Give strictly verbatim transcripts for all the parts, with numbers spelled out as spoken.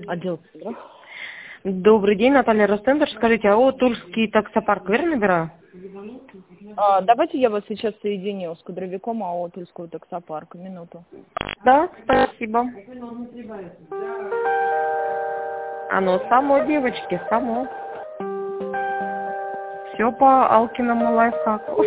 Отдел кадров. Добрый день, Наталья Ростендер. Скажите, а вот Тульский таксопарк, верно набираю? А, давайте я вас сейчас соединю с кадровиком АО Тульского таксопарка. Минуту. Да, спасибо. Оно само, девочки, само. Все по Алкиному лайфхаку.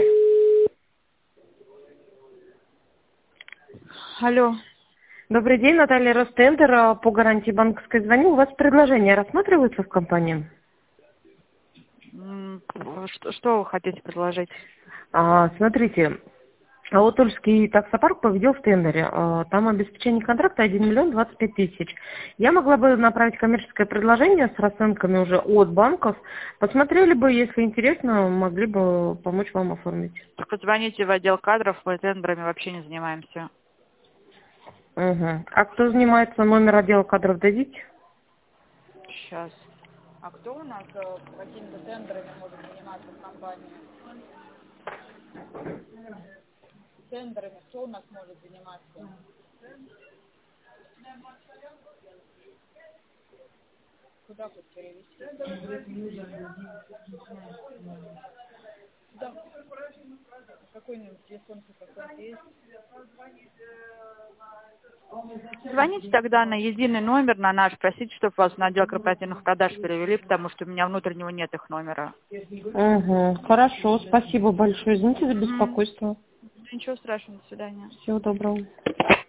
Алло. Добрый день, Наталья Ростендер. По гарантии банковской звоню. У вас предложение рассматривается в компании? М, Что, что вы хотите предложить? А, смотрите, а вот Тульский таксопарк победил в тендере. А, Там обеспечение контракта один миллион двадцать пять тысяч. Я могла бы направить коммерческое предложение с расценками уже от банков. Посмотрели бы, если интересно, могли бы помочь вам оформить. Только звоните в отдел кадров, мы тендерами вообще не занимаемся. Угу. А кто занимается, номер отдела кадров дадите? Сейчас. А кто у нас э, какими-то тендерами может заниматься в компании? Тендерами кто у нас может заниматься? Куда хоть перевести? Да. Какой-нибудь телефон какой-то есть? Звоните тогда на единый номер, на наш, просите, чтобы вас на отдел корпоративных продаж перевели, потому что у меня внутреннего нет их номера. Угу. Хорошо, спасибо большое. Извините за беспокойство. Ничего страшного, до свидания. Всего доброго.